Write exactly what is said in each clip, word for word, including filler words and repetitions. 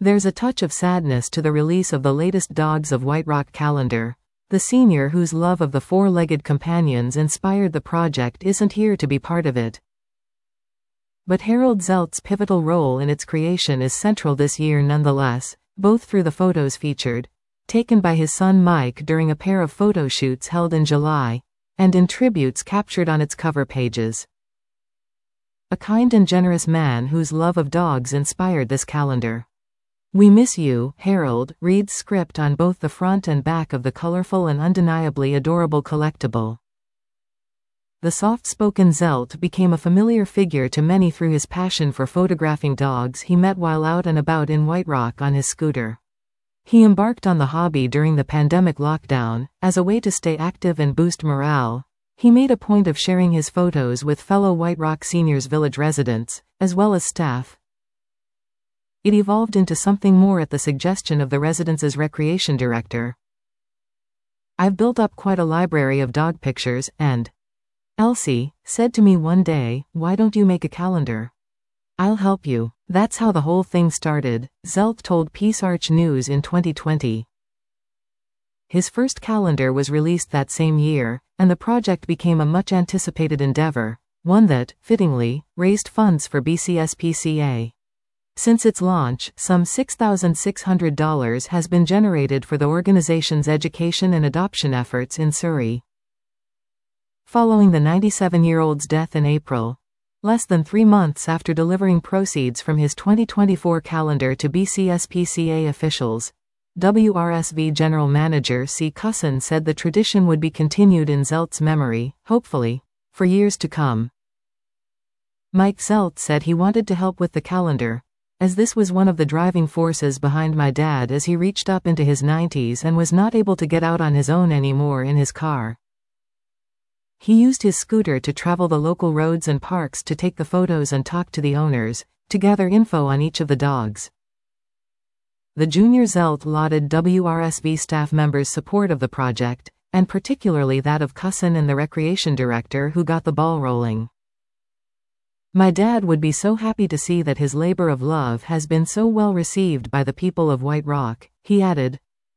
There's a touch of sadness to the release of the latest Dogs of White Rock calendar. The senior whose love of the four-legged companions inspired the project isn't here to be part of it. But Harold Zelt's pivotal role in its creation is central this year nonetheless, both through the photos featured, taken by his son Mike during a pair of photo shoots held in July, and in tributes captured on its cover pages. A kind and generous man whose love of dogs inspired this calendar. "We miss you, Harold," reads script on both the front and back of the colorful and undeniably adorable collectible. The soft-spoken Zelt became a familiar figure to many through his passion for photographing dogs he met while out and about in White Rock on his scooter. He embarked on the hobby during the pandemic lockdown. As a way to stay active and boost morale, he made a point of sharing his photos with fellow White Rock Seniors Village residents, as well as staff. It evolved into something more at the suggestion of the residence's recreation director. "I've built up quite a library of dog pictures, and Elsie said to me one day, 'Why don't you make a calendar? I'll help you.' That's how the whole thing started," Zelt told Peace Arch News in twenty twenty. His first calendar was released that same year, and the project became a much-anticipated endeavor, one that, fittingly, raised funds for B C S P C A. Since its launch, some six thousand six hundred dollars has been generated for the organization's education and adoption efforts in Surrey. Following the ninety-seven-year-old's death in April, less than three months after delivering proceeds from his twenty twenty-four calendar to B C S P C A officials, W R S V General Manager C. Cusson said the tradition would be continued in Zelt's memory, hopefully, for years to come. Mike Zelt said he wanted to help with the calendar, as this was one of the driving forces behind my dad as he reached up into his nineties and was not able to get out on his own anymore in his car. He used his scooter to travel the local roads and parks to take the photos and talk to the owners, to gather info on each of the dogs. The junior Zelt lauded W R S V staff members' support of the project, and particularly that of Cusson and the recreation director who got the ball rolling. "My dad would be so happy to see that his labor of love has been so well received by the people of White Rock," he added.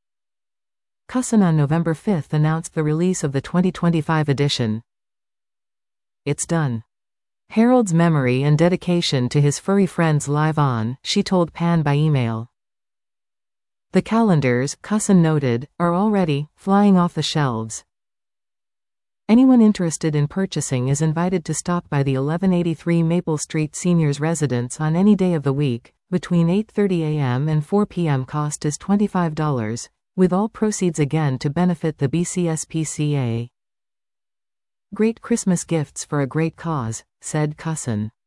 Cusson on November fifth announced the release of the twenty twenty-five edition. "It's done. Harold's memory and dedication to his furry friends live on," she told Pan by email. "The calendars," Cusson noted, "are already flying off the shelves. Anyone interested in purchasing is invited to stop by the eleven eighty-three Maple Street Seniors Residence on any day of the week, between eight thirty a m and four p m Cost is twenty-five dollars, with all proceeds again to benefit the B C S P C A. Great Christmas gifts for a great cause," said Cusson.